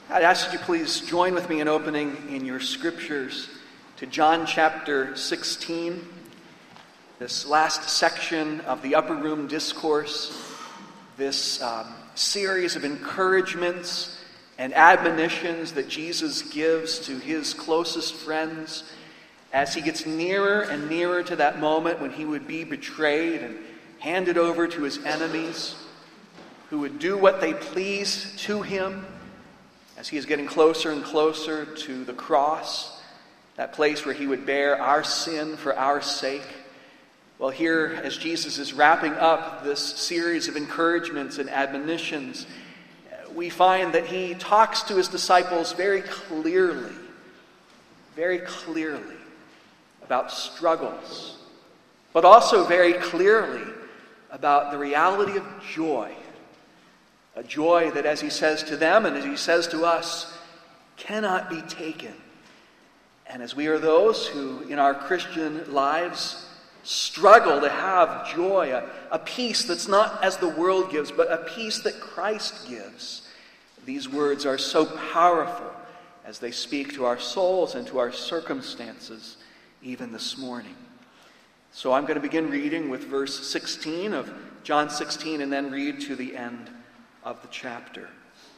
I'd ask that you please join with me in opening in your scriptures to John chapter 16, this last section of the Upper Room Discourse, this series of encouragements and admonitions that Jesus gives to his closest friends as he gets nearer and nearer to that moment when he would be betrayed and handed over to his enemies, who would do what they please to him as he is getting closer and closer to the cross, that place where he would bear our sin for our sake. Well, here, as Jesus is wrapping up this series of encouragements and admonitions, we find that he talks to his disciples very clearly about struggles, but also very clearly about the reality of joy. A joy that, as he says to them and as he says to us, cannot be taken. And as we are those who in our Christian lives struggle to have joy, a peace that's not as the world gives, but a peace that Christ gives, these words are so powerful as they speak to our souls and to our circumstances even this morning. So I'm going to begin reading with verse 16 of John 16 and then read to the end of the chapter.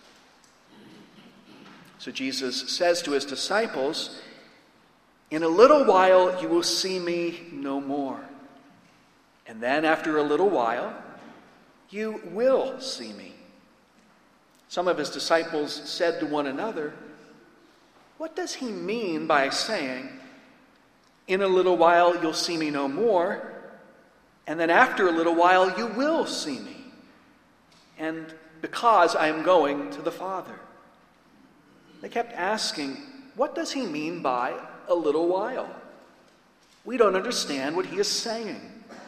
So Jesus says to his disciples, "In a little while you will see me no more. And then after a little while you will see me." Some of his disciples said to one another, "What does he mean by saying, 'In a little while you'll see me no more, and then after a little while you will see me, and because I am going to the Father?'" They kept asking, "What does he mean by a little while? We don't understand what he is saying."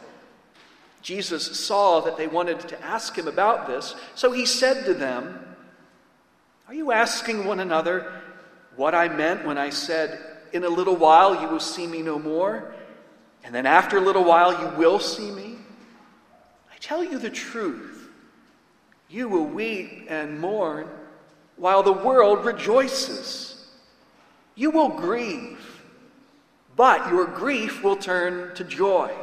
Jesus saw that they wanted to ask him about this, so he said to them, "Are you asking one another what I meant when I said, 'In a little while you will see me no more, and then after a little while you will see me'? I tell you the truth, you will weep and mourn while the world rejoices. You will grieve, but your grief will turn to joy.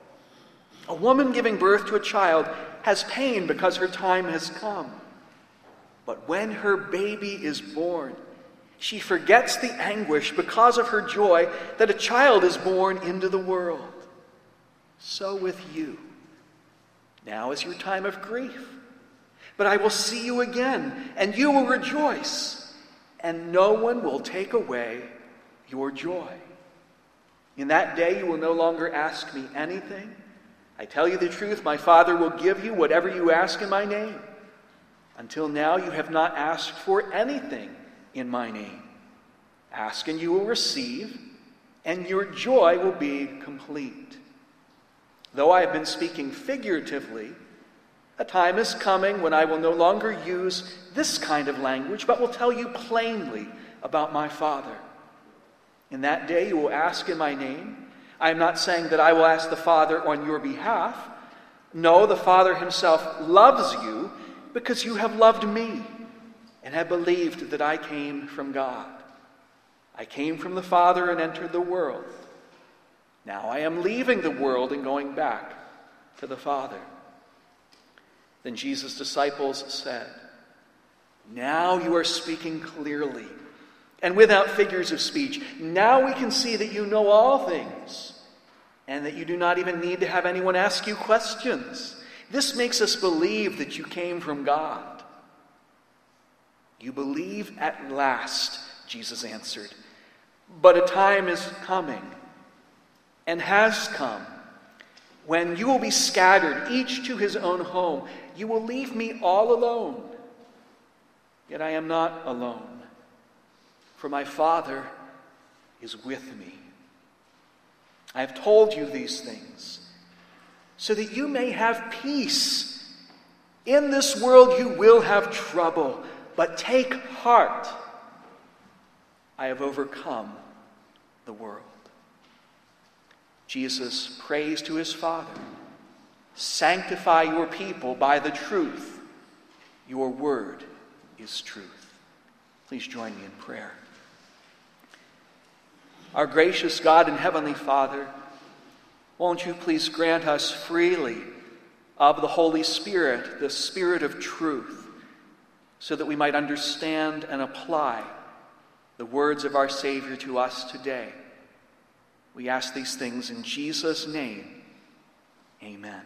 A woman giving birth to a child has pain because her time has come. But when her baby is born, she forgets the anguish because of her joy that a child is born into the world. So with you. Now is your time of grief. But I will see you again, and you will rejoice, and no one will take away your joy. In that day you will no longer ask me anything. I tell you the truth, my Father will give you whatever you ask in my name. Until now you have not asked for anything in my name. Ask and you will receive, and your joy will be complete. Though I have been speaking figuratively, a time is coming when I will no longer use this kind of language, but will tell you plainly about my Father. In that day you will ask in my name. I am not saying that I will ask the Father on your behalf. No, the Father himself loves you because you have loved me and have believed that I came from God. I came from the Father and entered the world. Now I am leaving the world and going back to the Father." Then Jesus' disciples said, "Now you are speaking clearly and without figures of speech. Now we can see that you know all things and that you do not even need to have anyone ask you questions. This makes us believe that you came from God." "You believe at last," Jesus answered. "But a time is coming and has come when you will be scattered, each to his own home. You will leave me all alone. Yet I am not alone, for my Father is with me. I have told you these things so that you may have peace. In this world you will have trouble, but take heart. I have overcome the world." Jesus prays to his Father, "Sanctify your people by the truth. Your word is truth." Please join me in prayer. Our gracious God and Heavenly Father, won't you please grant us freely of the Holy Spirit, the Spirit of truth, so that we might understand and apply the words of our Savior to us today. We ask these things in Jesus' name. Amen.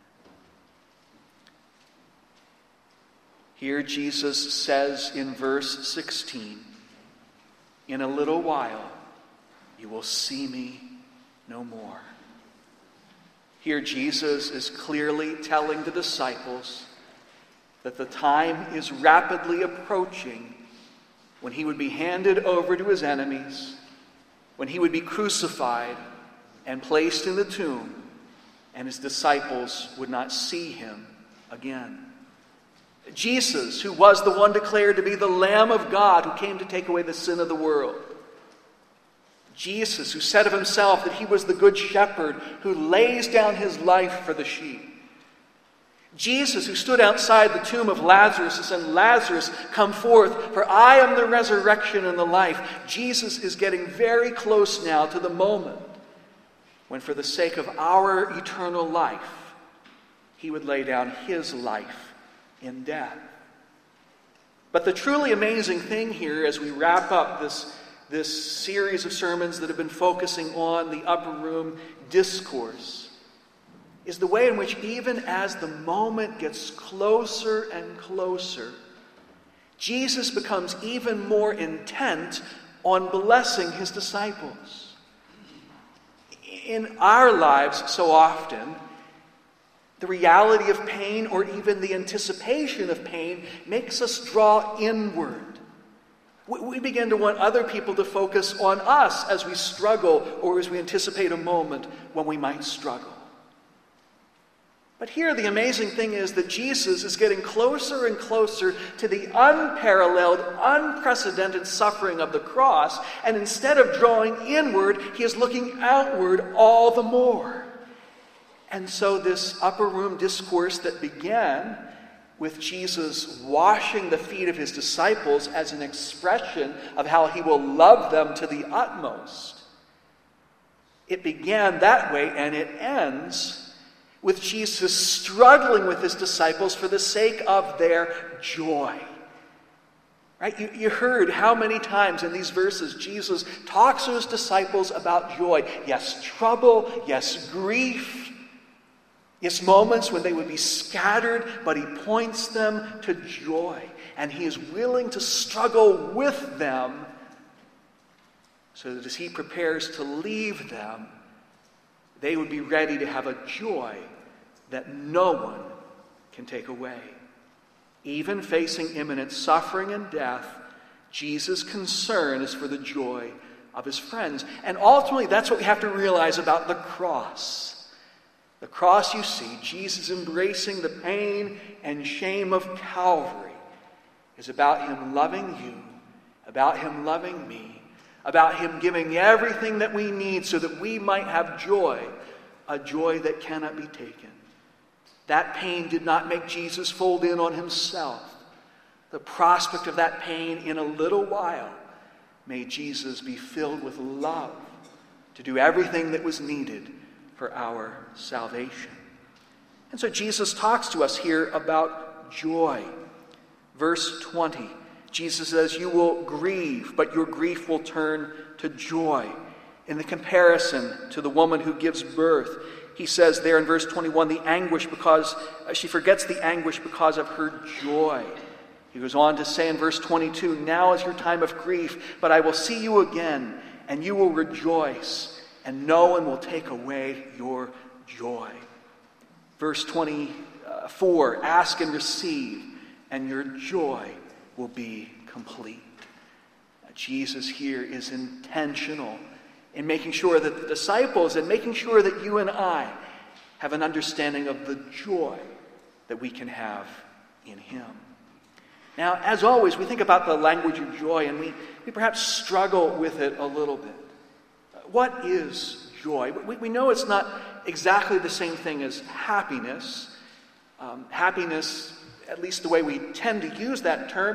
Here Jesus says in verse 16, "In a little while you will see me no more." Here Jesus is clearly telling the disciples that the time is rapidly approaching when he would be handed over to his enemies, when he would be crucified and placed in the tomb, and his disciples would not see him again. Jesus, who was the one declared to be the Lamb of God who came to take away the sin of the world. Jesus, who said of himself that he was the good shepherd who lays down his life for the sheep. Jesus, who stood outside the tomb of Lazarus and said, "Lazarus, come forth, for I am the resurrection and the life." Jesus is getting very close now to the moment when, for the sake of our eternal life, he would lay down his life in death. But the truly amazing thing here, as we wrap up this series of sermons that have been focusing on the upper room discourse, is the way in which, even as the moment gets closer and closer, Jesus becomes even more intent on blessing his disciples. In our lives, so often, the reality of pain, or even the anticipation of pain, makes us draw inward. We begin to want other people to focus on us as we struggle or as we anticipate a moment when we might struggle. But here the amazing thing is that Jesus is getting closer and closer to the unparalleled, unprecedented suffering of the cross, and instead of drawing inward, he is looking outward all the more. And so this upper room discourse that began with Jesus washing the feet of his disciples as an expression of how he will love them to the utmost, it began that way, and it ends with Jesus struggling with his disciples for the sake of their joy. Right? You heard how many times in these verses Jesus talks to his disciples about joy. Yes, trouble. Yes, grief. Yes, moments when they would be scattered, but he points them to joy. And he is willing to struggle with them so that as he prepares to leave them, they would be ready to have a joy that no one can take away. Even facing imminent suffering and death, Jesus' concern is for the joy of his friends. And ultimately, that's what we have to realize about the cross. The cross, you see, Jesus embracing the pain and shame of Calvary, is about him loving you, about him loving me, about him giving everything that we need so that we might have joy, a joy that cannot be taken. That pain did not make Jesus fold in on himself. The prospect of that pain in a little while made Jesus be filled with love to do everything that was needed for our salvation. And so Jesus talks to us here about joy. Verse 20, Jesus says, "You will grieve, but your grief will turn to joy." In the comparison to the woman who gives birth, he says there in verse 21, the anguish because she forgets the anguish because of her joy. He goes on to say in verse 22, "Now is your time of grief, but I will see you again, and you will rejoice, and no one will take away your joy." Verse 24, "Ask and receive, and your joy will be complete." Jesus here is intentional in making sure that the disciples and making sure that you and I have an understanding of the joy that we can have in him. Now, as always, we think about the language of joy, and we perhaps struggle with it a little bit. What is joy? We know it's not exactly the same thing as happiness. Happiness, at least the way we tend to use that term,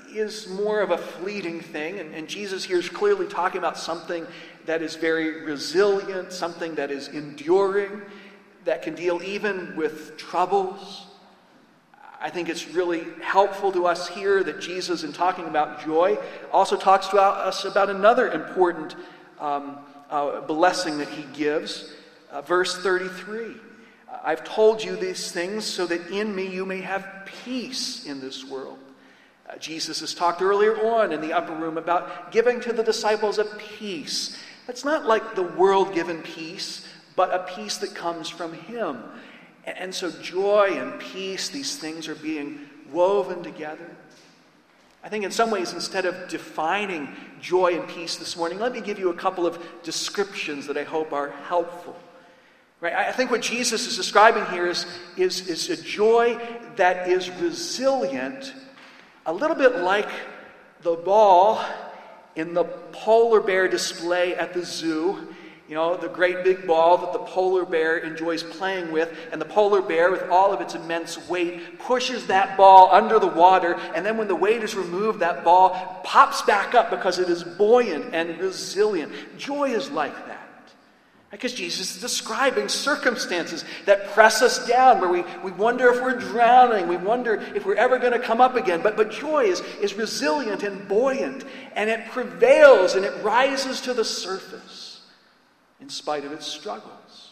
is more of a fleeting thing, and Jesus here is clearly talking about something that is very resilient, something that is enduring, that can deal even with troubles. I think it's really helpful to us here that Jesus, in talking about joy, also talks to us about another important blessing that he gives. Verse 33, I've told you these things so that in me you may have peace in this world. Jesus has talked earlier on in the upper room about giving to the disciples a peace. That's not like the world-given peace, but a peace that comes from him. And so joy and peace, these things are being woven together. I think in some ways, instead of defining joy and peace this morning, let me give you a couple of descriptions that I hope are helpful. Right? I think what Jesus is describing here is a joy that is resilient, a little bit like the ball in the polar bear display at the zoo. You know, the great big ball that the polar bear enjoys playing with, and the polar bear, with all of its immense weight, pushes that ball under the water, and then when the weight is removed, that ball pops back up because it is buoyant and resilient. Joy is like that. Because Jesus is describing circumstances that press us down, where we wonder if we're drowning, we wonder if we're ever going to come up again. But joy is resilient and buoyant, and it prevails and it rises to the surface in spite of its struggles.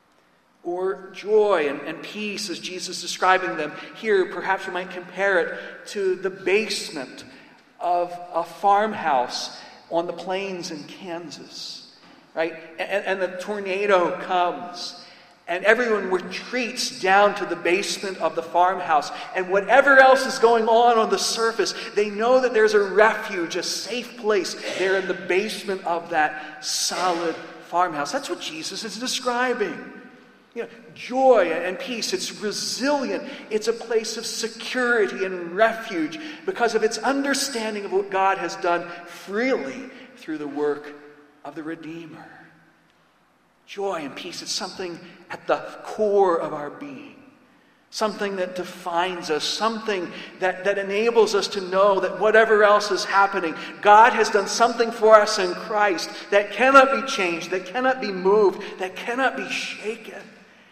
Or joy and peace, as Jesus is describing them here, perhaps we might compare it to the basement of a farmhouse on the plains in Kansas. Right? And the tornado comes, and everyone retreats down to the basement of the farmhouse. And whatever else is going on the surface, they know that there's a refuge, a safe place there in the basement of that solid farmhouse. That's what Jesus is describing. You know, joy and peace, it's resilient. It's a place of security and refuge because of its understanding of what God has done freely through the work of the Redeemer. Joy and peace, it's something at the core of our being. Something that defines us, something that enables us to know that whatever else is happening, God has done something for us in Christ that cannot be changed, that cannot be moved, that cannot be shaken.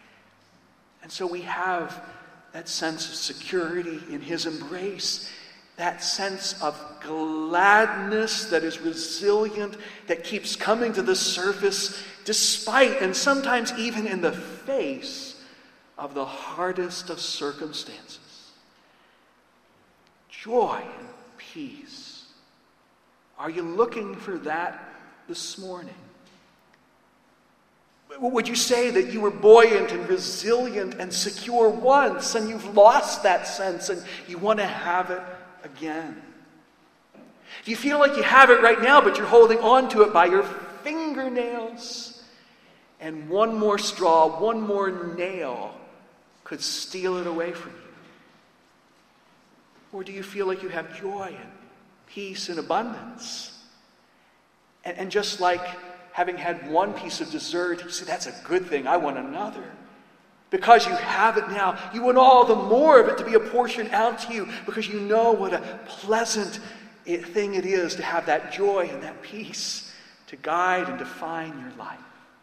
And so we have that sense of security in his embrace, that sense of gladness that is resilient, that keeps coming to the surface despite and sometimes even in the face of the hardest of circumstances. Joy and peace. Are you looking for that this morning? Would you say that you were buoyant and resilient and secure once, and you've lost that sense and you want to have it again? Do you feel like you have it right now, but you're holding on to it by your fingernails? And one more straw, one more nail could steal it away from you. Or do you feel like you have joy and peace and abundance? And just like having had one piece of dessert, you say, that's a good thing, I want another. Because you have it now, you want all the more of it to be apportioned out to you because you know what a pleasant thing it is to have that joy and that peace to guide and define your life.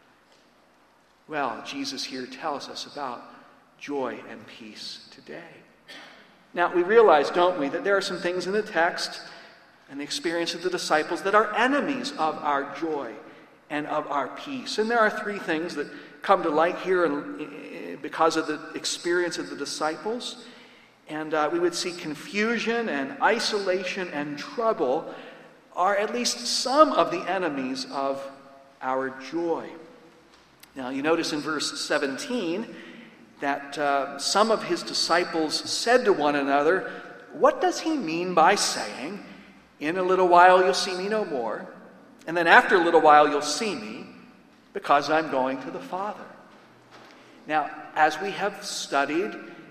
Well, Jesus here tells us about joy and peace today. Now, we realize, don't we, that there are some things in the text and the experience of the disciples that are enemies of our joy and of our peace. And there are three things that come to light here because of the experience of the disciples. And we would see confusion and isolation and trouble are at least some of the enemies of our joy. Now, you notice in verse 17 that some of his disciples said to one another, "What does he mean by saying, 'In a little while you'll see me no more, and then after a little while you'll see me, because I'm going to the Father'?" Now, as we have studied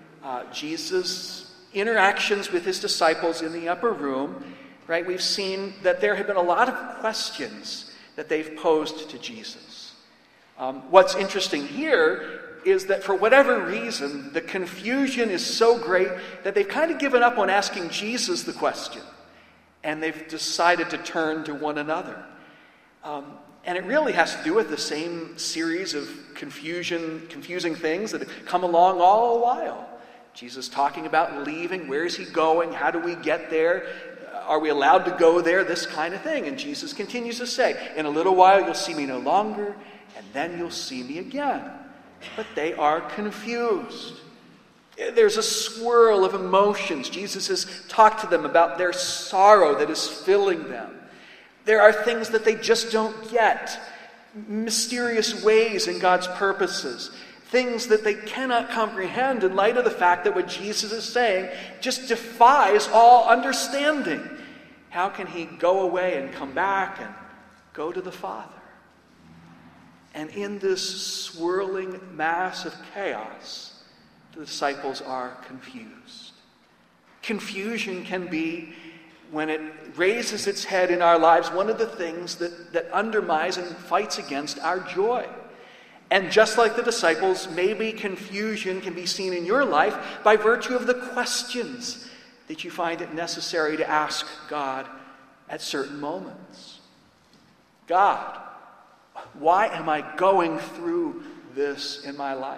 Jesus' interactions with his disciples in the upper room, right, we've seen that there have been a lot of questions that they've posed to Jesus. What's interesting here is that for whatever reason, the confusion is so great that they've kind of given up on asking Jesus the question. and they've decided to turn to one another. And it really has to do with the same series of confusing things that have come along all the while. Jesus talking about leaving. Where is he going? How do we get there? Are we allowed to go there? This kind of thing. And Jesus continues to say, in a little while you'll see me no longer, and then you'll see me again. But they are confused. There's a swirl of emotions. Jesus has talked to them about their sorrow that is filling them. There are things that they just don't get. Mysterious ways in God's purposes. Things that they cannot comprehend in light of the fact that what Jesus is saying just defies all understanding. How can he go away and come back and go to the Father? And in this swirling mass of chaos, the disciples are confused. Confusion can be, when it raises its head in our lives, one of the things that undermines and fights against our joy. And just like the disciples, maybe confusion can be seen in your life by virtue of the questions that you find it necessary to ask God at certain moments. God, why am I going through this in my life?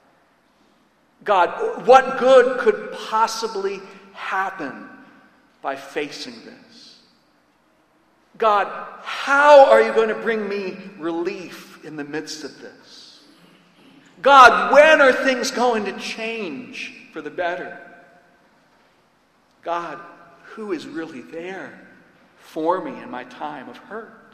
God, what good could possibly happen by facing this? God, how are you going to bring me relief in the midst of this? God, when are things going to change for the better? God, who is really there for me in my time of hurt?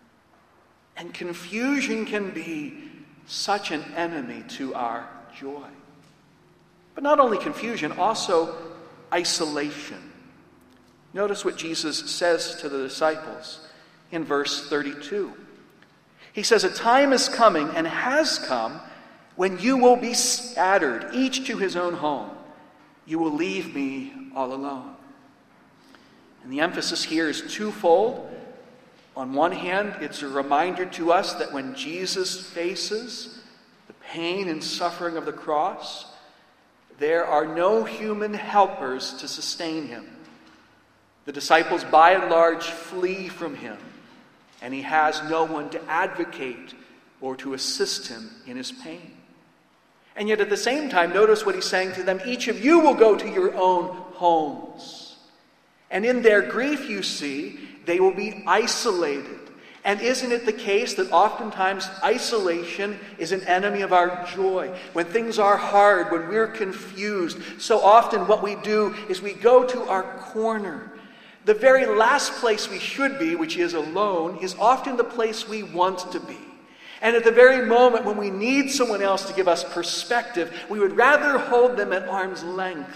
And confusion can be such an enemy to our joy. But not only confusion, also isolation. Notice what Jesus says to the disciples in verse 32. He says, "A time is coming and has come when you will be scattered, each to his own home. You will leave me all alone." And the emphasis here is twofold. On one hand, it's a reminder to us that when Jesus faces the pain and suffering of the cross, there are no human helpers to sustain him. The disciples, by and large, flee from him, and he has no one to advocate or to assist him in his pain. And yet at the same time, notice what he's saying to them, each of you will go to your own homes. And in their grief, you see, they will be isolated. And isn't it the case that oftentimes isolation is an enemy of our joy? When things are hard, when we're confused, so often what we do is we go to our corner. The very last place we should be, which is alone, is often the place we want to be. And at the very moment when we need someone else to give us perspective, we would rather hold them at arm's length.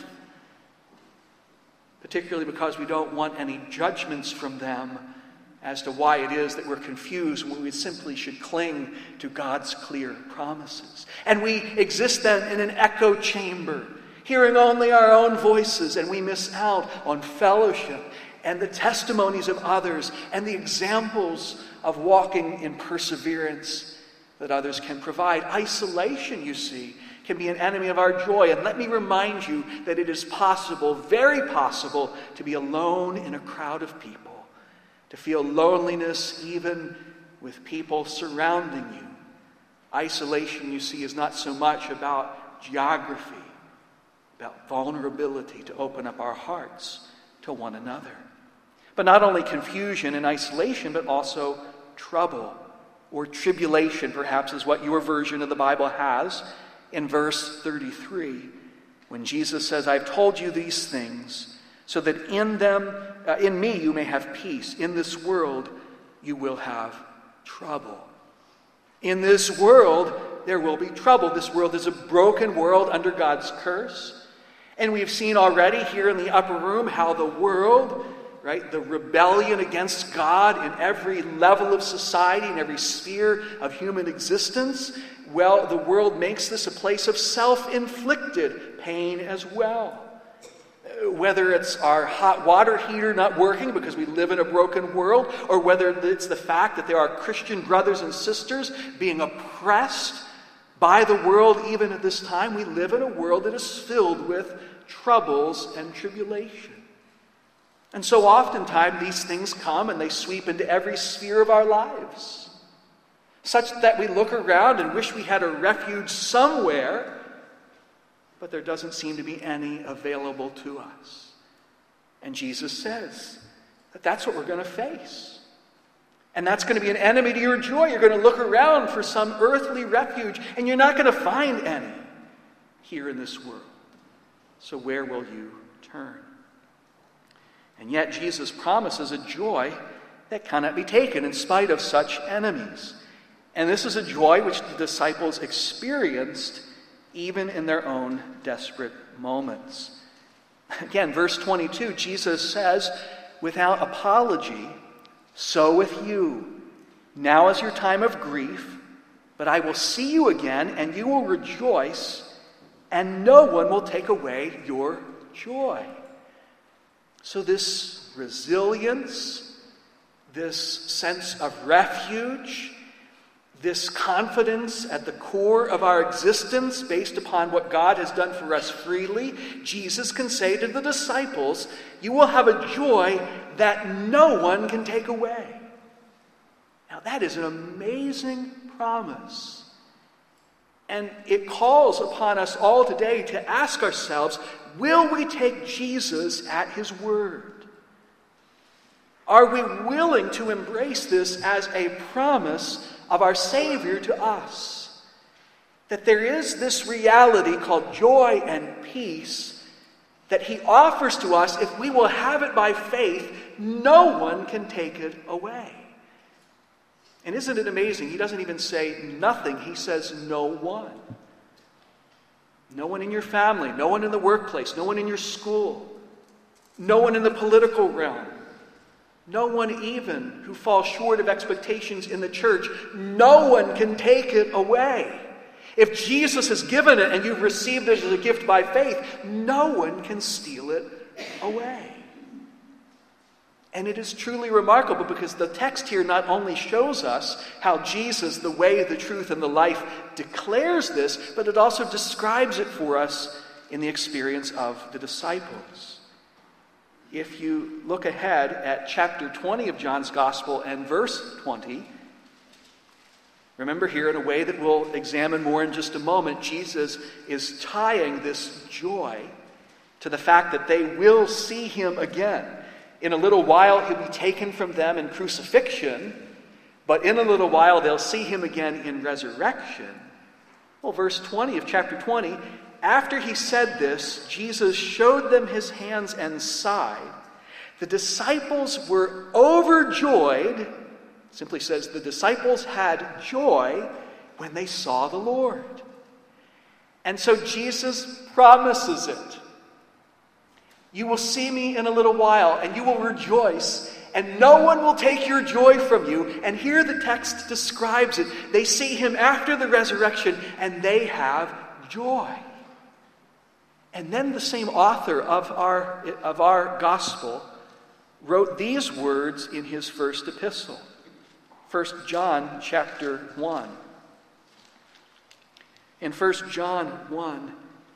Particularly because we don't want any judgments from them as to why it is that we're confused when we simply should cling to God's clear promises. And we exist then in an echo chamber, hearing only our own voices, and we miss out on fellowship and the testimonies of others and the examples of walking in perseverance that others can provide. Isolation, you see, can be an enemy of our joy. And let me remind you that it is possible, very possible, to be alone in a crowd of people, to feel loneliness even with people surrounding you. Isolation, you see, is not so much about geography, about vulnerability to open up our hearts to one another. But not only confusion and isolation, but also trouble or tribulation, perhaps, is what your version of the Bible has in verse 33, when Jesus says, "I've told you these things so that in me you may have peace. In this world you will have trouble." In this world there will be trouble. This world is a broken world under God's curse. And we've seen already here in the upper room how the world, right, the rebellion against God in every level of society, in every sphere of human existence, well, the world makes this a place of self-inflicted pain as well. Whether it's our hot water heater not working because we live in a broken world, or whether it's the fact that there are Christian brothers and sisters being oppressed by the world even at this time, we live in a world that is filled with troubles and tribulation. And so oftentimes these things come and they sweep into every sphere of our lives, such that we look around and wish we had a refuge somewhere, but there doesn't seem to be any available to us. And Jesus says that that's what we're going to face. And that's going to be an enemy to your joy. You're going to look around for some earthly refuge, and you're not going to find any here in this world. So where will you turn? And yet Jesus promises a joy that cannot be taken in spite of such enemies. And this is a joy which the disciples experienced even in their own desperate moments. Again, verse 22, Jesus says, without apology, "So with you. Now is your time of grief, but I will see you again, and you will rejoice, and no one will take away your joy." So this resilience, this sense of refuge, this confidence at the core of our existence based upon what God has done for us freely, Jesus can say to the disciples, you will have a joy that no one can take away. Now that is an amazing promise. And it calls upon us all today to ask ourselves, will we take Jesus at his word? Are we willing to embrace this as a promise of our Savior to us? That there is this reality called joy and peace that he offers to us if we will have it by faith. No one can take it away. And isn't it amazing? He doesn't even say nothing. He says no one. No one in your family, no one in the workplace, no one in your school, no one in the political realm, no one even who falls short of expectations in the church. No one can take it away. If Jesus has given it and you've received it as a gift by faith, no one can steal it away. And it is truly remarkable because the text here not only shows us how Jesus, the way, the truth, and the life, declares this, but it also describes it for us in the experience of the disciples. If you look ahead at chapter 20 of John's Gospel and verse 20, remember here in a way that we'll examine more in just a moment, Jesus is tying this joy to the fact that they will see him again. In a little while, he'll be taken from them in crucifixion, but in a little while, they'll see him again in resurrection. Well, verse 20 of chapter 20, after he said this, Jesus showed them his hands and side. The disciples were overjoyed. It simply says the disciples had joy when they saw the Lord. And so Jesus promises it. You will see me in a little while, and you will rejoice, and no one will take your joy from you. And here the text describes it. They see him after the resurrection, and they have joy. And then the same author of our gospel wrote these words in his first epistle, 1 John chapter 1. In 1 John 1,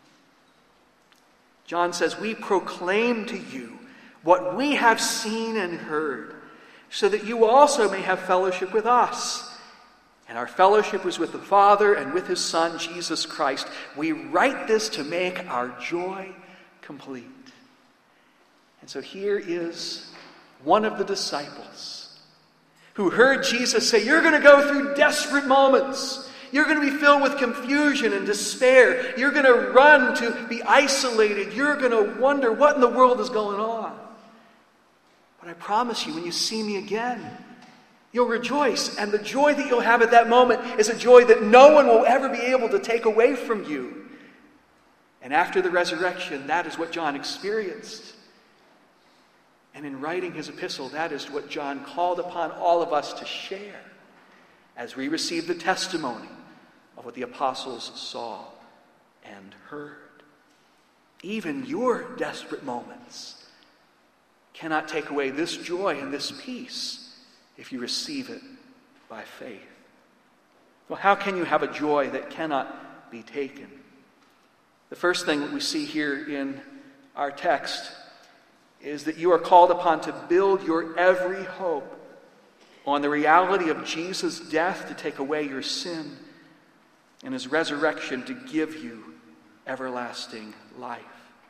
John says, we proclaim to you what we have seen and heard, so that you also may have fellowship with us. And our fellowship is with the Father and with his Son, Jesus Christ. We write this to make our joy complete. And so here is one of the disciples who heard Jesus say, you're going to go through desperate moments. You're going to be filled with confusion and despair. You're going to run to be isolated. You're going to wonder what in the world is going on. But I promise you, when you see me again, you'll rejoice. And the joy that you'll have at that moment is a joy that no one will ever be able to take away from you. And after the resurrection, that is what John experienced. And in writing his epistle, that is what John called upon all of us to share as we receive the testimony of what the apostles saw and heard. Even your desperate moments cannot take away this joy and this peace if you receive it by faith. Well, how can you have a joy that cannot be taken? The first thing that we see here in our text is that you are called upon to build your every hope on the reality of Jesus' death to take away your sin and his resurrection to give you everlasting life.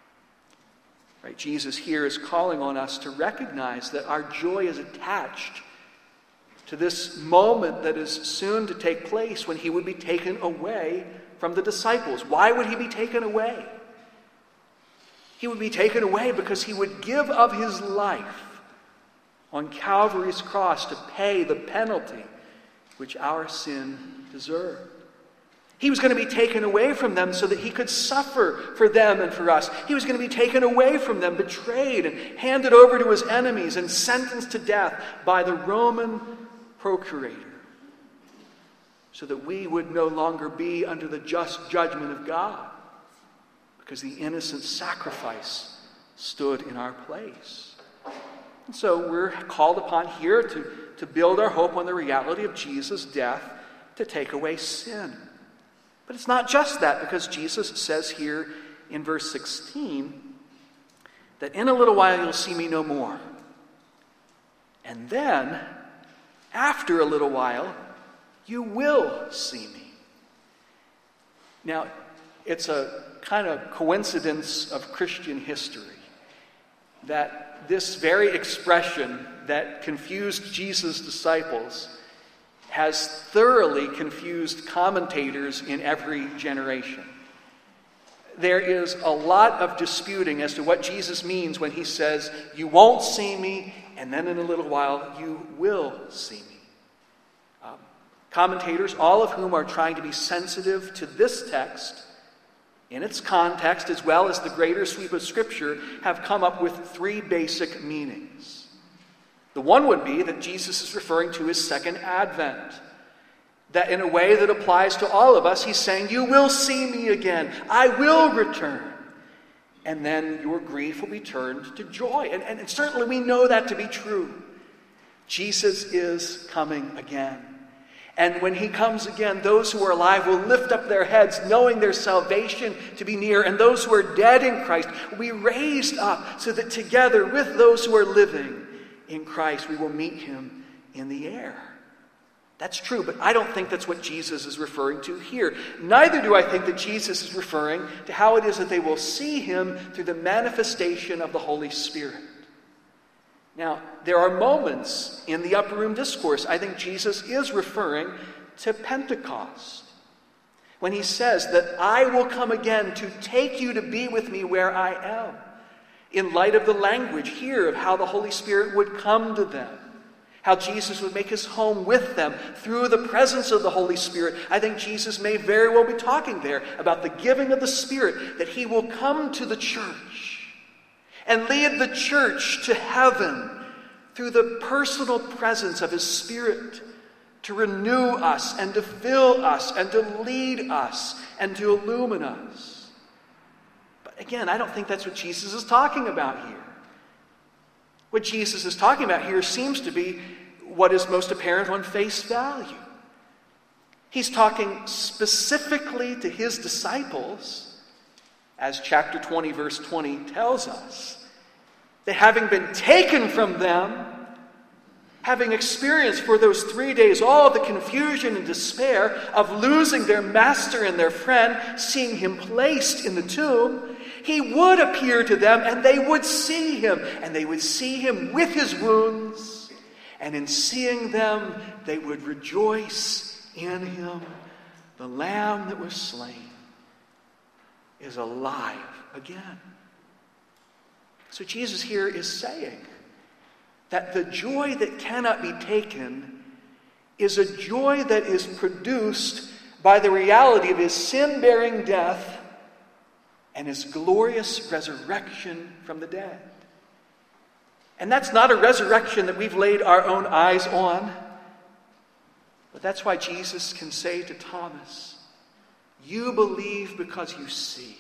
Right? Jesus here is calling on us to recognize that our joy is attached to this moment that is soon to take place when he would be taken away from the disciples. Why would he be taken away? He would be taken away because he would give of his life on Calvary's cross to pay the penalty which our sin deserved. He was going to be taken away from them so that he could suffer for them and for us. He was going to be taken away from them, betrayed and handed over to his enemies and sentenced to death by the Roman procurator, so that we would no longer be under the just judgment of God, because the innocent sacrifice stood in our place. And so we're called upon here to build our hope on the reality of Jesus' death to take away sin. But it's not just that, because Jesus says here in verse 16 that in a little while you'll see me no more. And then, after a little while, you will see me. Now, it's a kind of coincidence of Christian history that this very expression that confused Jesus' disciples has thoroughly confused commentators in every generation. There is a lot of disputing as to what Jesus means when he says, you won't see me, and then in a little while you will see me. Commentators, all of whom are trying to be sensitive to this text in its context as well as the greater sweep of Scripture, have come up with three basic meanings. The one would be that Jesus is referring to his second advent. That in a way that applies to all of us, he's saying, you will see me again. I will return. And then your grief will be turned to joy. And certainly we know that to be true. Jesus is coming again. And when he comes again, those who are alive will lift up their heads, knowing their salvation to be near. And those who are dead in Christ will be raised up, so that together with those who are living in Christ, we will meet him in the air. That's true, but I don't think that's what Jesus is referring to here. Neither do I think that Jesus is referring to how it is that they will see him through the manifestation of the Holy Spirit. Now, there are moments in the upper room discourse, I think Jesus is referring to Pentecost, when he says that I will come again to take you to be with me where I am, in light of the language here of how the Holy Spirit would come to them, how Jesus would make his home with them through the presence of the Holy Spirit. I think Jesus may very well be talking there about the giving of the Spirit, that he will come to the church and lead the church to heaven through the personal presence of his Spirit to renew us and to fill us and to lead us and to illumine us. But again, I don't think that's what Jesus is talking about here. What Jesus is talking about here seems to be what is most apparent on face value. He's talking specifically to his disciples, as chapter 20, verse 20 tells us, that having been taken from them, having experienced for those 3 days all the confusion and despair of losing their master and their friend, seeing him placed in the tomb, he would appear to them and they would see him. And they would see him with his wounds. And in seeing them, they would rejoice in him. The Lamb that was slain is alive again. So Jesus here is saying that the joy that cannot be taken is a joy that is produced by the reality of his sin-bearing death and his glorious resurrection from the dead. And that's not a resurrection that we've laid our own eyes on. But that's why Jesus can say to Thomas, you believe because you see.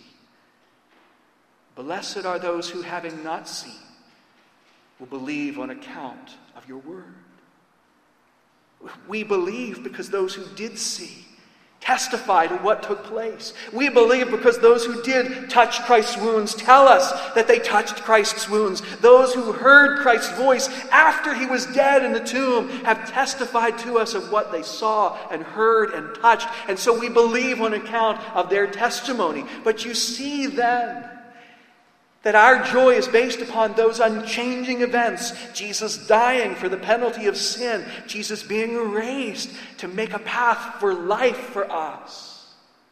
Blessed are those who, having not seen, will believe on account of your word. We believe because those who did see testify to what took place. We believe because those who did touch Christ's wounds tell us that they touched Christ's wounds. Those who heard Christ's voice after he was dead in the tomb have testified to us of what they saw and heard and touched. And so we believe on account of their testimony. But you see then that our joy is based upon those unchanging events. Jesus dying for the penalty of sin. Jesus being raised to make a path for life for us.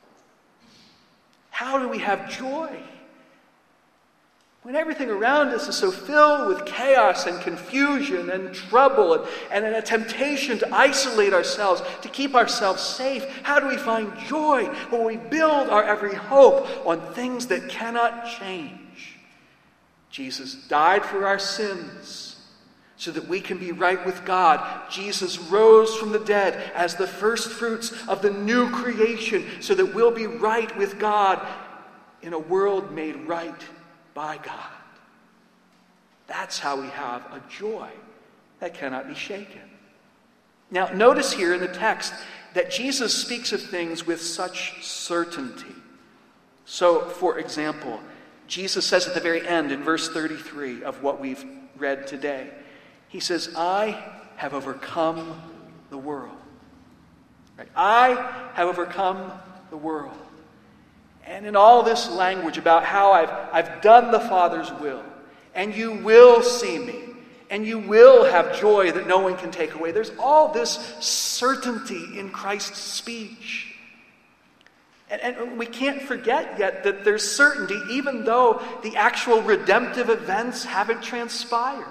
How do we have joy? When everything around us is so filled with chaos and confusion and trouble and a temptation to isolate ourselves, to keep ourselves safe, how do we find joy? When we build our every hope on things that cannot change. Jesus died for our sins so that we can be right with God. Jesus rose from the dead as the first fruits of the new creation so that we'll be right with God in a world made right by God. That's how we have a joy that cannot be shaken. Now, notice here in the text that Jesus speaks of things with such certainty. So, for example, Jesus says at the very end in verse 33 of what we've read today, he says, I have overcome the world. Right? I have overcome the world. And in all this language about how I've done the Father's will, and you will see me, and you will have joy that no one can take away. There's all this certainty in Christ's speech. And we can't forget yet that there's certainty even though the actual redemptive events haven't transpired.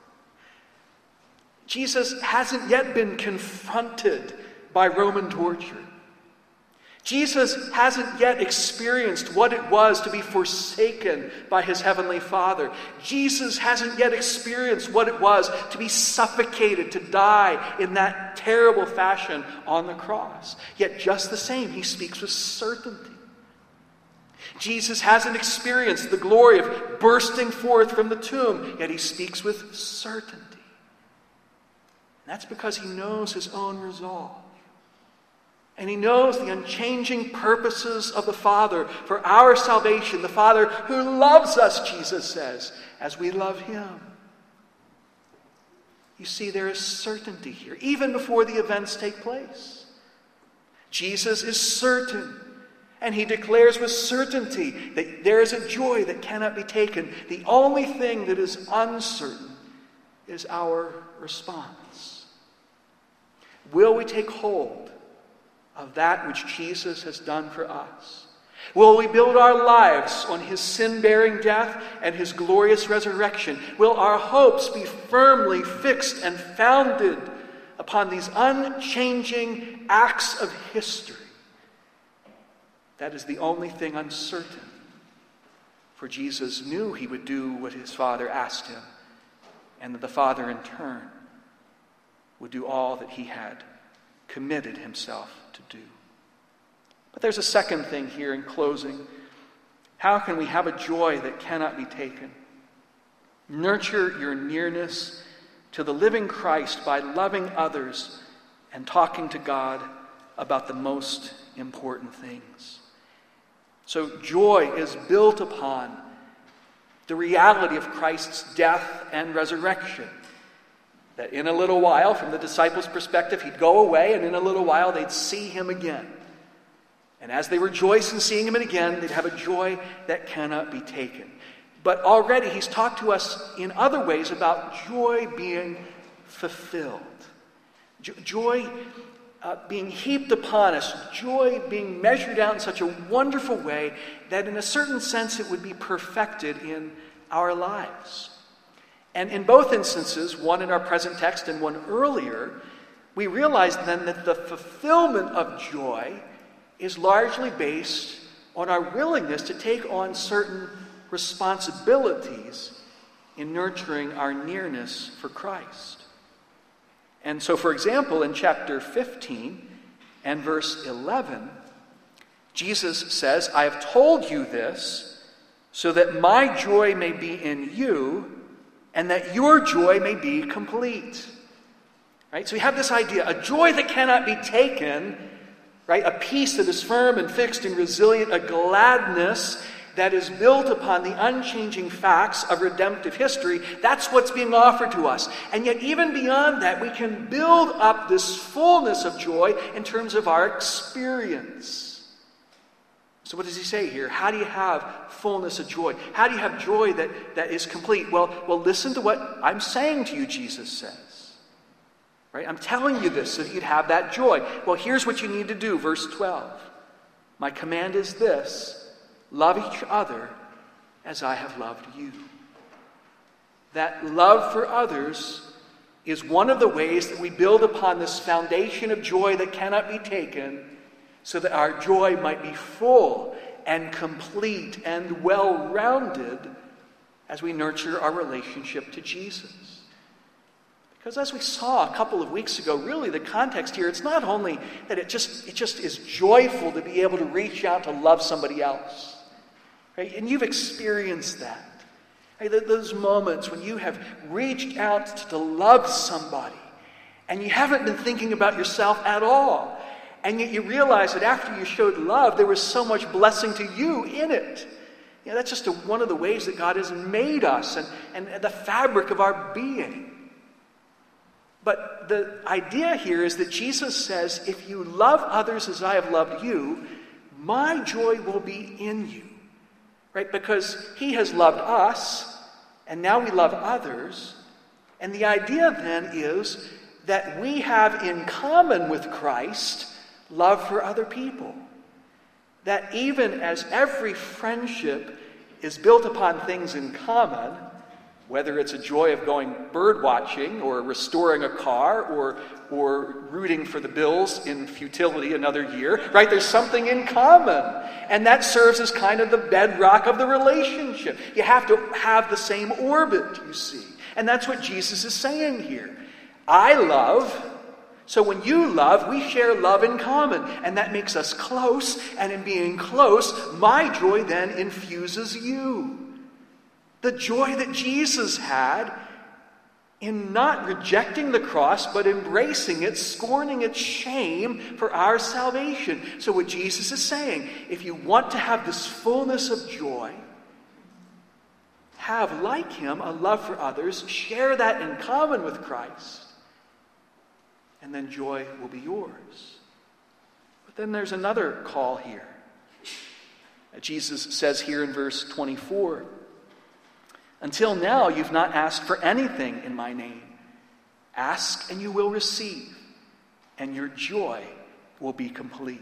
Jesus hasn't yet been confronted by Roman torture. Jesus hasn't yet experienced what it was to be forsaken by his heavenly Father. Jesus hasn't yet experienced what it was to be suffocated, to die in that terrible fashion on the cross. Yet just the same, he speaks with certainty. Jesus hasn't experienced the glory of bursting forth from the tomb, yet he speaks with certainty. And that's because he knows his own resolve. And he knows the unchanging purposes of the Father for our salvation. The Father who loves us, Jesus says, as we love him. You see, there is certainty here, even before the events take place. Jesus is certain, and he declares with certainty that there is a joy that cannot be taken. The only thing that is uncertain is our response. Will we take hold of that which Jesus has done for us? Will we build our lives on his sin-bearing death and his glorious resurrection? Will our hopes be firmly fixed and founded upon these unchanging acts of history? That is the only thing uncertain. For Jesus knew he would do what his Father asked him, and that the Father in turn would do all that he had committed himself to do. But there's a second thing here in closing. How can we have a joy that cannot be taken? Nurture your nearness to the living Christ by loving others and talking to God about the most important things. So joy is built upon the reality of Christ's death and resurrection. That in a little while, from the disciples' perspective, he'd go away, and in a little while they'd see him again. And as they rejoice in seeing him again, they'd have a joy that cannot be taken. But already he's talked to us in other ways about joy being fulfilled. Joy being heaped upon us. Joy being measured out in such a wonderful way that in a certain sense it would be perfected in our lives. And in both instances, one in our present text and one earlier, we realize then that the fulfillment of joy is largely based on our willingness to take on certain responsibilities in nurturing our nearness for Christ. And so, for example, in chapter 15 and verse 11, Jesus says, I have told you this so that my joy may be in you and that your joy may be complete. Right? So we have this idea, a joy that cannot be taken right? A peace that is firm and fixed and resilient, a gladness that is built upon the unchanging facts of redemptive history. That's what's being offered to us. And yet, even beyond that, we can build up this fullness of joy in terms of our experience. So what does he say here? How do you have fullness of joy? How do you have joy that is complete? Well, listen to what I'm saying to you, Jesus says. Right? I'm telling you this so that you'd have that joy. Well, here's what you need to do, verse 12. My command is this: love each other as I have loved you. That love for others is one of the ways that we build upon this foundation of joy that cannot be taken, so that our joy might be full and complete and well-rounded as we nurture our relationship to Jesus. Because as we saw a couple of weeks ago, really the context here, it's not only that it just is joyful to be able to reach out to love somebody else. Right? And you've experienced that. Right? Those moments when you have reached out to love somebody and you haven't been thinking about yourself at all. And yet you realize that after you showed love, there was so much blessing to you in it. You know, that's just one of the ways that God has made us and the fabric of our being. But the idea here is that Jesus says, if you love others as I have loved you, my joy will be in you. Right? Because he has loved us, and now we love others. And the idea then is that we have in common with Christ love for other people. That even as every friendship is built upon things in common, whether it's a joy of going bird watching or restoring a car or rooting for the Bills in futility another year, right? There's something in common. And that serves as kind of the bedrock of the relationship. You have to have the same orbit, you see. And that's what Jesus is saying here. I love, so when you love, we share love in common. And that makes us close. And in being close, my joy then infuses you. The joy that Jesus had in not rejecting the cross, but embracing it, scorning its shame for our salvation. So what Jesus is saying, if you want to have this fullness of joy, have, like him, a love for others, share that in common with Christ, and then joy will be yours. But then there's another call here. Jesus says here in verse 24, until now you've not asked for anything in my name. Ask and you will receive, and your joy will be complete.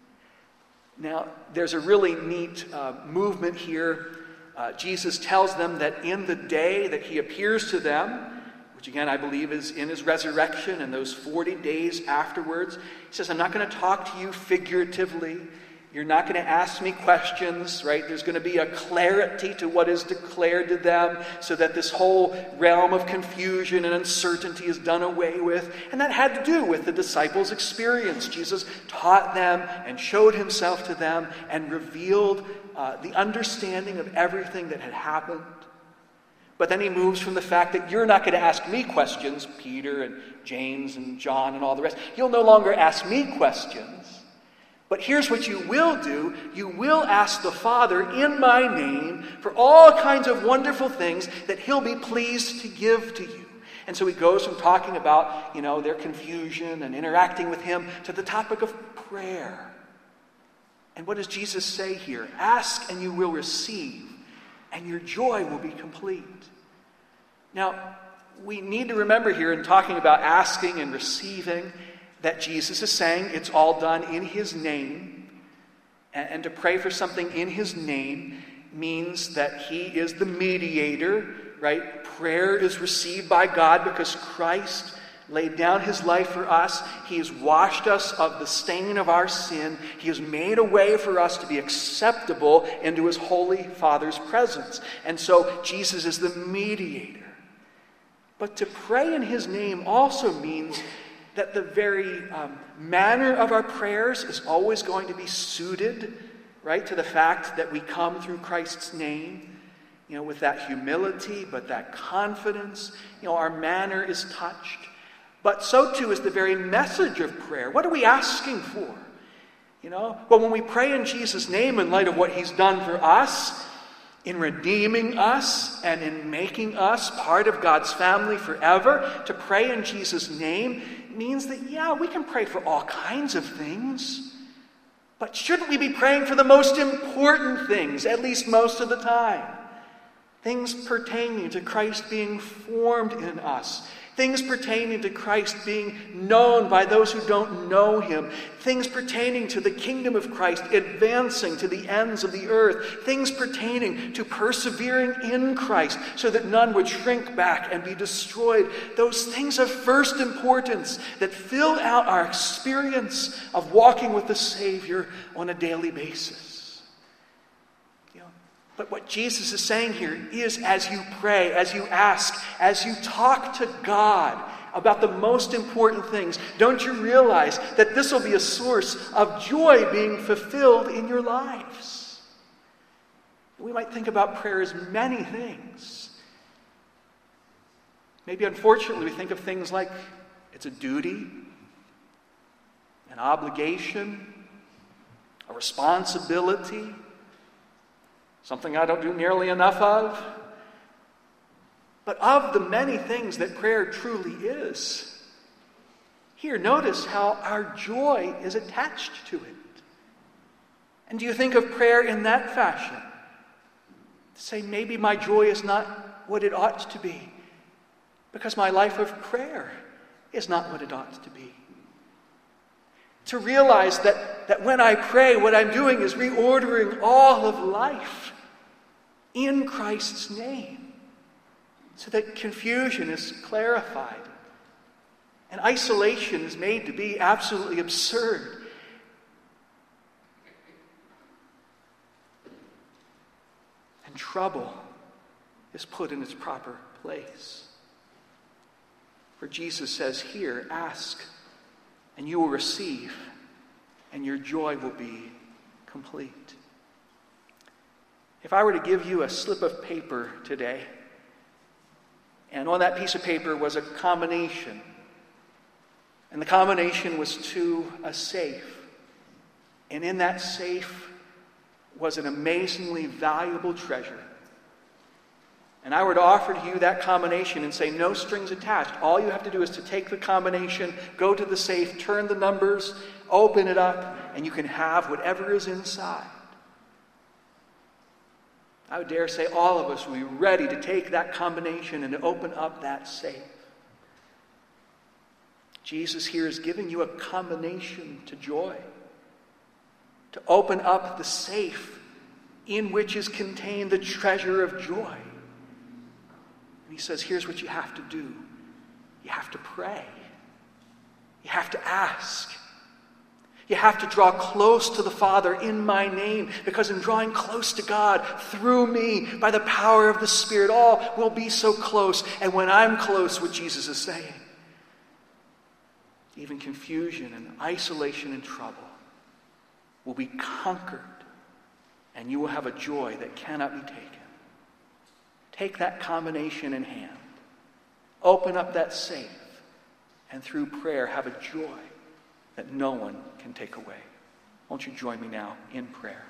Now, there's a really neat movement here. Jesus tells them that in the day that he appears to them, which again I believe is in his resurrection and those 40 days afterwards, he says, I'm not going to talk to you figuratively. You're not going to ask me questions, right? There's going to be a clarity to what is declared to them so that this whole realm of confusion and uncertainty is done away with. And that had to do with the disciples' experience. Jesus taught them and showed himself to them and revealed the understanding of everything that had happened. But then he moves from the fact that you're not going to ask me questions, Peter and James and John and all the rest. You'll no longer ask me questions. But here's what you will do. You will ask the Father in my name for all kinds of wonderful things that he'll be pleased to give to you. And so he goes from talking about, their confusion and interacting with him to the topic of prayer. And what does Jesus say here? Ask and you will receive, and your joy will be complete. Now, we need to remember here in talking about asking and receiving that Jesus is saying it's all done in his name. And to pray for something in his name means that he is the mediator, right? Prayer is received by God because Christ laid down his life for us. He has washed us of the stain of our sin. He has made a way for us to be acceptable into his holy Father's presence. And so Jesus is the mediator. But to pray in his name also means that the very manner of our prayers is always going to be suited, right, to the fact that we come through Christ's name, with that humility, but that confidence. Our manner is touched. But so too is the very message of prayer. What are we asking for? Well, when we pray in Jesus' name in light of what he's done for us, in redeeming us and in making us part of God's family forever, to pray in Jesus' name means that, we can pray for all kinds of things. But shouldn't we be praying for the most important things, at least most of the time? Things pertaining to Christ being formed in us. Things pertaining to Christ being known by those who don't know him. Things pertaining to the kingdom of Christ advancing to the ends of the earth. Things pertaining to persevering in Christ so that none would shrink back and be destroyed. Those things of first importance that fill out our experience of walking with the Savior on a daily basis. But what Jesus is saying here is, as you pray, as you ask, as you talk to God about the most important things, don't you realize that this will be a source of joy being fulfilled in your lives? We might think about prayer as many things. Maybe, unfortunately, we think of things like it's a duty, an obligation, a responsibility, something I don't do nearly enough of. But of the many things that prayer truly is, here, notice how our joy is attached to it. And do you think of prayer in that fashion? To say, maybe my joy is not what it ought to be, because my life of prayer is not what it ought to be. To realize that when I pray, what I'm doing is reordering all of life in Christ's name, so that confusion is clarified and isolation is made to be absolutely absurd. And trouble is put in its proper place. For Jesus says here, ask and you will receive, and your joy will be complete. If I were to give you a slip of paper today, and on that piece of paper was a combination, and the combination was to a safe, and in that safe was an amazingly valuable treasure, and I were to offer to you that combination and say, no strings attached. All you have to do is to take the combination, go to the safe, turn the numbers, open it up, and you can have whatever is inside. I would dare say all of us will be ready to take that combination and to open up that safe. Jesus here is giving you a combination to joy, to open up the safe in which is contained the treasure of joy. And he says, here's what you have to do. You have to pray. You have to ask. You have to draw close to the Father in my name, because in drawing close to God through me, by the power of the Spirit, all will be so close. And when I'm close, what Jesus is saying, even confusion and isolation and trouble will be conquered, and you will have a joy that cannot be taken. Take that combination in hand. Open up that safe, and through prayer have a joy that no one can take away. Won't you join me now in prayer?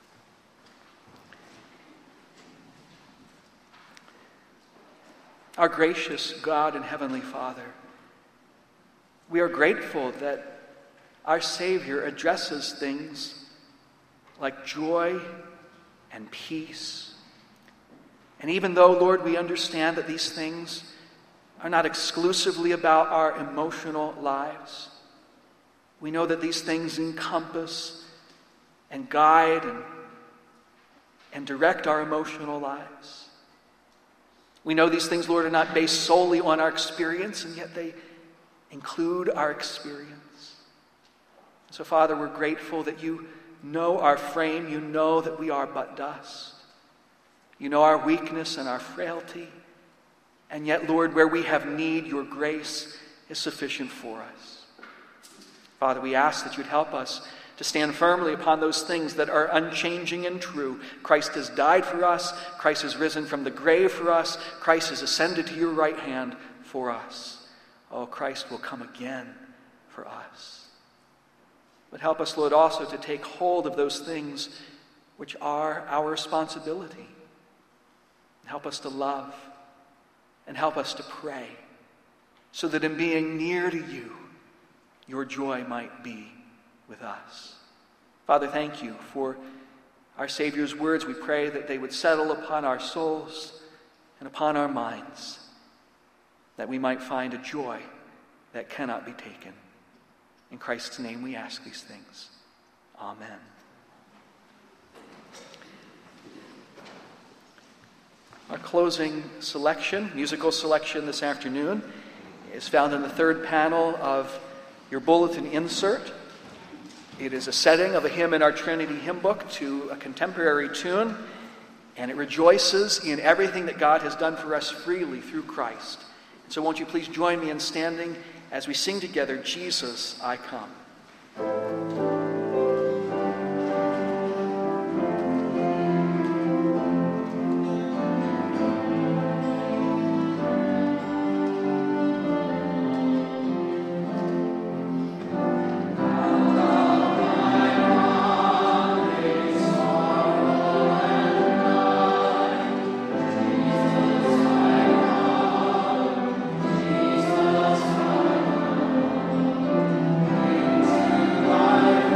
Our gracious God and Heavenly Father, we are grateful that our Savior addresses things like joy and peace. And even though, Lord, we understand that these things are not exclusively about our emotional lives, we know that these things encompass and guide and direct our emotional lives. We know these things, Lord, are not based solely on our experience, and yet they include our experience. So, Father, we're grateful that you know our frame. You know that we are but dust. You know our weakness and our frailty. And yet, Lord, where we have need, your grace is sufficient for us. Father, we ask that you'd help us to stand firmly upon those things that are unchanging and true. Christ has died for us. Christ has risen from the grave for us. Christ has ascended to your right hand for us. Oh, Christ will come again for us. But help us, Lord, also to take hold of those things which are our responsibility. Help us to love and help us to pray so that in being near to you, your joy might be with us. Father, thank you for our Savior's words. We pray that they would settle upon our souls and upon our minds, that we might find a joy that cannot be taken. In Christ's name we ask these things. Amen. Our closing selection, musical selection this afternoon, is found in the third panel of your bulletin insert. It is a setting of a hymn in our Trinity hymn book to a contemporary tune, and it rejoices in everything that God has done for us freely through Christ. So won't you please join me in standing as we sing together, Jesus, I Come. Bye.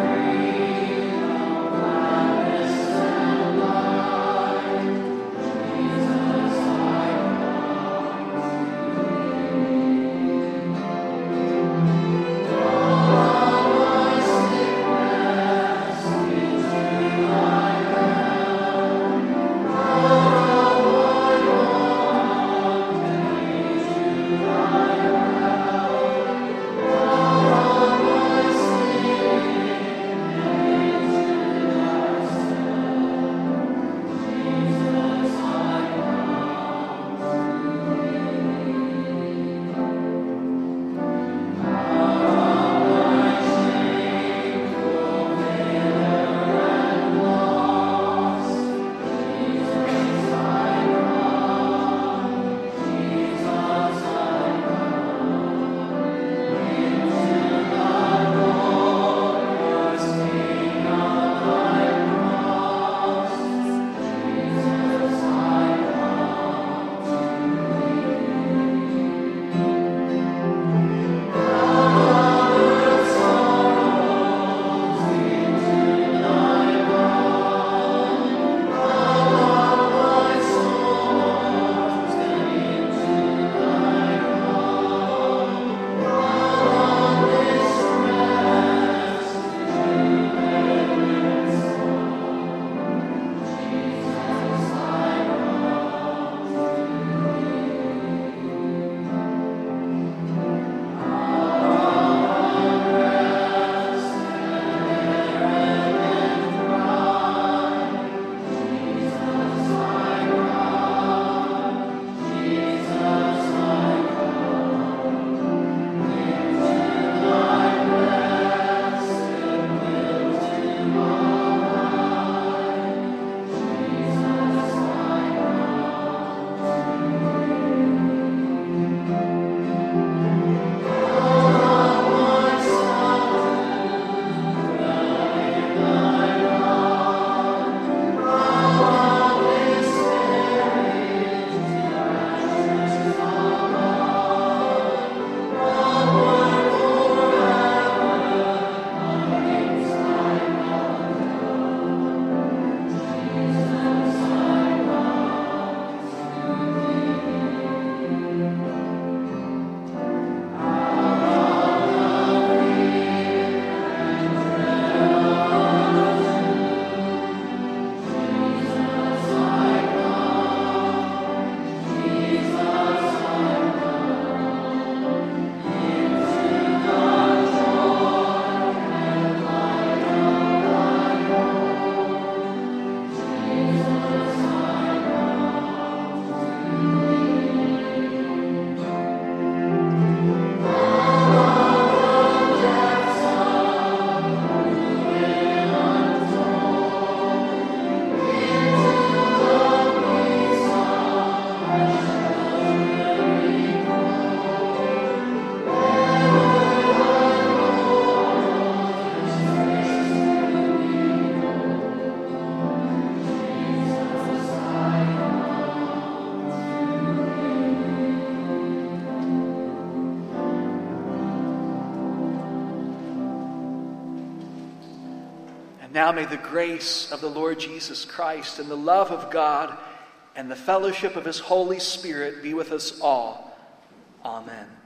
Now may the grace of the Lord Jesus Christ and the love of God and the fellowship of his Holy Spirit be with us all. Amen.